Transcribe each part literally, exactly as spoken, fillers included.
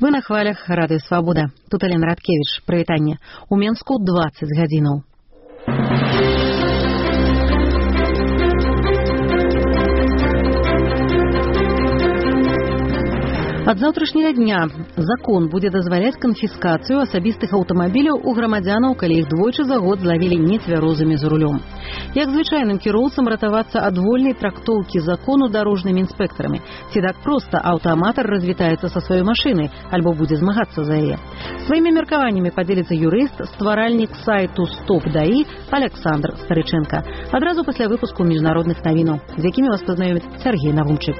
Вы на хвалях Радыё Свабода. Тут Алена Радкевич. Прывітанне. У Менску дваццаць гадзінаў. Ад заўтрашняга дня закон будзе дазваляць канфіскацыю асабістых аўтамабіляў у грамадзянаў, калі іх двойчы за год злавілі нецвярозымі за рулём. Як звычайным кіроўцам ратавацца ад вольнай трактоўкі закону дарожнымі інспектарамі? Ці так проста аўтааматар развітаецца са сваёй машынай альбо будзе змагацца за яе? Сваімі меркаваннямі падзеліцца юрыст, стваральнік сайту стоп даі Александр Старыченко. Адразу пасля выпуску міжнародных навінаў, з якімі вас пазнаёміць Сергей Навумчык.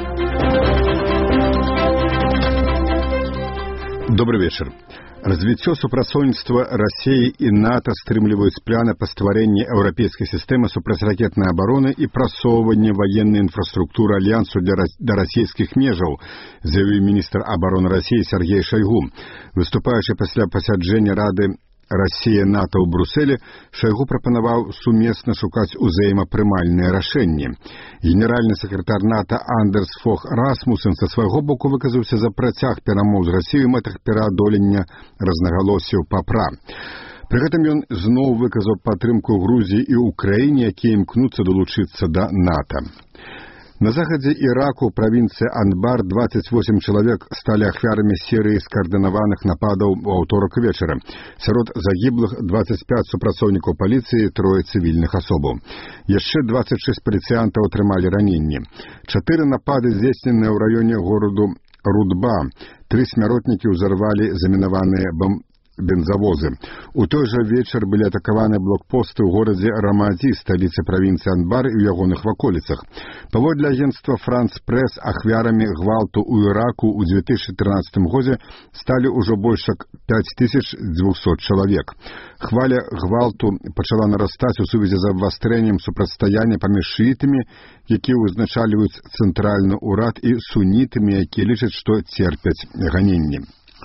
Добрый вечер. Развіццё супрацоўніцтва Расіі і НАТО стрымліваюць пляны па стварэнні еўрапейскай сістэмы супрацьракетнай абароны і прасоўванне ваеннай інфраструктуры альянсу для да расійскіх межаў, заявіў міністр абароны Расіі Сергей Шойгу. Выступаючы пасля пасяджэння Рады Расія НАТО ў Брусэлі, Шойгу прапанаваў сумесна шукаць узаемапрымальныя рашэнні. Генеральны сакратар НАТО Андерс Фог Расмусен са свайго боку выказаўся за працяг перамоў з Расіяй у мэтах пераадолення рознагалоссяў па пра. Пры гэтым ён зноў выказаў падтрымку Грузіі і Украіне, якія імкнуцца далучыцца да НАТО. На захадзе Іраку, правінцыі Анбар, дваццаць восем чалавек сталі ахвярамі серыі скаардынаваных нападаў у аўторак вечара. Сярод загіблых дваццаць пяць супрацоўнікаў паліцыі, трое цывільных асобаў. Яшчэ дваццаць шэсць паліцыянтаў атрымалі раненні. Чатыры напады здзейсненыя ў раёне гораду Рудба. Тры смяротнікі ўзарвалі замінаваныя бомбы. бензавозы. У той жа вечар былі атакаваны блокпосты ў горадзе Рамадзі, сталіцы правінцыі Анбар і ў ягоных ваколіцах. Паводле агенцтва Франс Прэс, ахвярамі гвалту ў Іраку ў дзве тысячы трынаццатым годзе сталі ўжо больш як пяць тысяч дзвюсот чалавек. Хваля гвалту пачала нарастаць у сувязі з абвастрэннем супрацьстаяння паміж шыітамі, якія ўзначальваюць цэнтральны ўрад, і сунітамі, якія лічаць, што церпяць ганенні.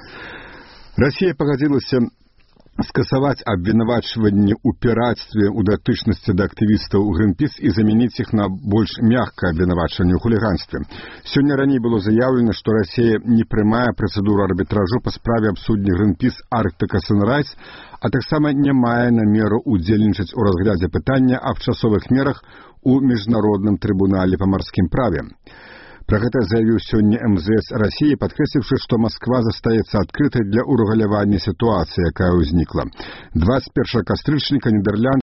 Расія пагадзілася скасаваць абвінавачванні ў пірацтве ў датычнасці да актывістаў Гринпіс і замяніць іх на больш мяккае абвінавачванне ў хуліганстве. Сёння раней было заяўлена, што Расія не прымае працэдуру арбітражу па справе аб судне Гринпіс Арктика Санрайз, а таксама не мае намеру удзельнічаць у разглядзе пытання аб часовых мерах у міжнародным трыбунале па марскім праве. Пра гэта заявіў сёння эм зэ эс Расіі, падкрэсліўшы, што Масква застаецца адкрытай для ўрэгулявання сітуацыі, якая ўзнікла. дваццаць першага кастрычніка Нідерланд